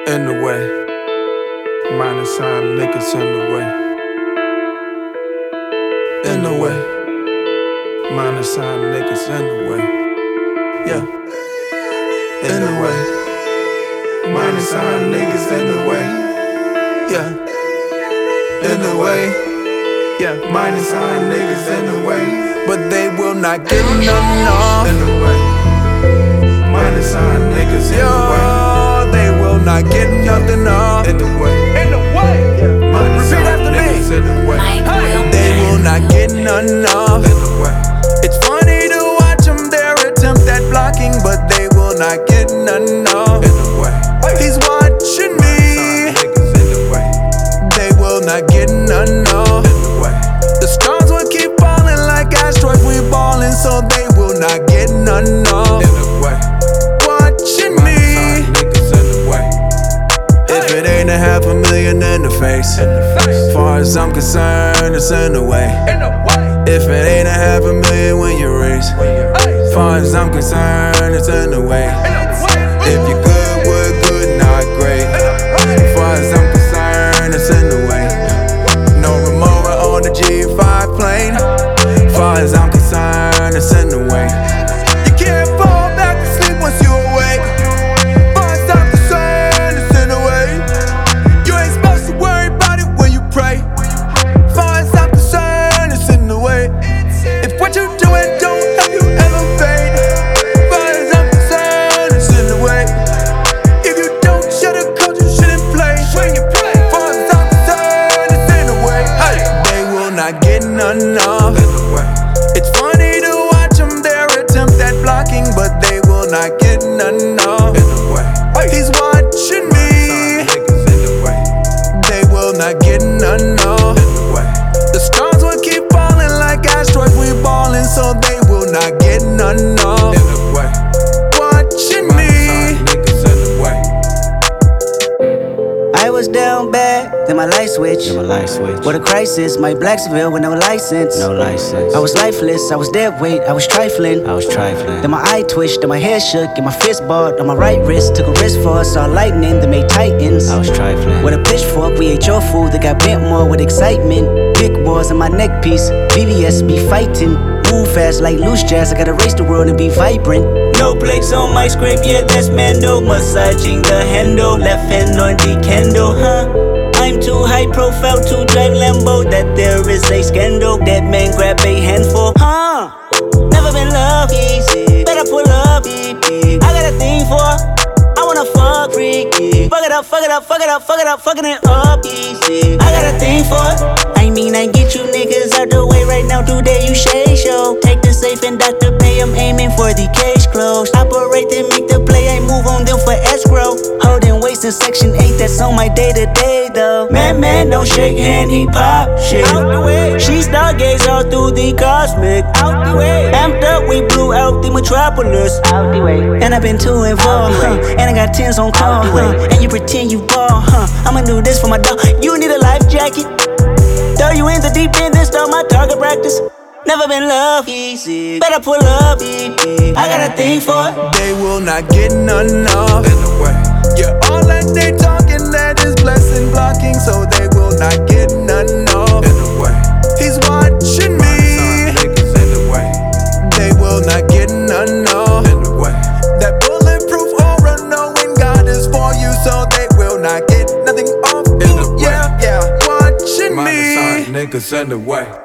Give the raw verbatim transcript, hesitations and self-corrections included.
in the way. Minus sign niggas in the way. In the way. Minus sign niggas in the way. Yeah. In the way. Minus sign niggas in the way. Yeah. In the way. Yeah. Minus sign niggas in the way. But they will not get none off. In the way. Minus sign niggas in the way. They will not get nothing off. In the way. In the way. Yeah. Minus sign niggas in the way. They will not get none off. In the way. It's funny to watch them, their attempt at blocking, but they will not get none off. In the way. He's watching me. In the way. They will not get none off. In the way. The stars will keep falling like asteroids, we ballin', so they will not get none off. In the way. Watching me. In the way. If it ain't a half a million in the face, as far as I'm concerned, it's in the way. In the way. If it ain't a half a million when you raise, as far as I'm concerned, it's in the way. If you're good, we're good, not great. As far as I'm concerned, it's in the way. No Remora on the G five plane. As far as I'm concerned, it's in the way. You can't fall back to sleep once you awake. As far as I'm concerned, it's in the way. You ain't supposed to worry about it when you pray. As far as I'm concerned, it's in the way. If what you're doing don't help you elevate, as far as I'm concerned, it's in the way. If you don't shut a coach, you shouldn't play. Swing and play. As far as I'm concerned, it's in the way. Hey. They will not get none off. In the way. It's funny to watch them, their attempt at blocking, but they will not get none off. In the way. He's watching me. In the way. They will not get none off. In the way. The stars will keep falling like asteroids, we ballin', so they will not get none off. In the way. Watching me. In the way. I was down bad, then my light switch. Then my light switch. What a crisis, my Blacksville with no license. No license. I was lifeless, I was dead weight, I was trifling. I was trifling. Then my eye twitched, then my hair shook, and my fist balled on my right wrist. Took a risk for us, saw lightning, then made titans. I was trifling. With a pitchfork, we ate your food that got bent more with excitement. Big wars in my neck piece, V V S be fighting. Move fast like loose jazz, I gotta race the world and be vibrant. No breaks on my script, yeah, that's Mando. Massaging the handle, left hand on the candle, huh? I'm too high profile to drive Lambo. That there is a scandal, that man grab a handful, huh? Never been loved easy, better pull up, I got a thing for, I wanna fuck freaky. Fuck it up, fuck it up, fuck it up, fuck it up, fucking it up easy. I got a thing for, I mean I get you niggas out the way right now. Today you shade show. Take the safe and Doctor Pay, I'm aiming for the case closed. Operate and make the play, I move on them for escrow. Holding weights in section eight, that's on my day to day though. Man, man, don't shake hand, he pop shit. Out the way. She stargaze all through the cosmic. Out the way. Amped up, we blew out the metropolis. Out the way. And I've been to and fro, huh? And I got tens on call, huh? And you pretend you ball, huh? I'ma do this for my dog. You need a life jacket. Throw you in the deep end, then start my target practice. Never been loved easy, better pull up, I got a thing for it. They will not get none off. In the way. Yeah, all that they talking, that is blessing blocking, so they will not get none off. In the way. He's watching me. In the way. They will not get none off. In the way. That bulletproof aura, knowing God is for you, so they will not get nothing off. In the way. Yeah, yeah. Watching me. Niggas in the way.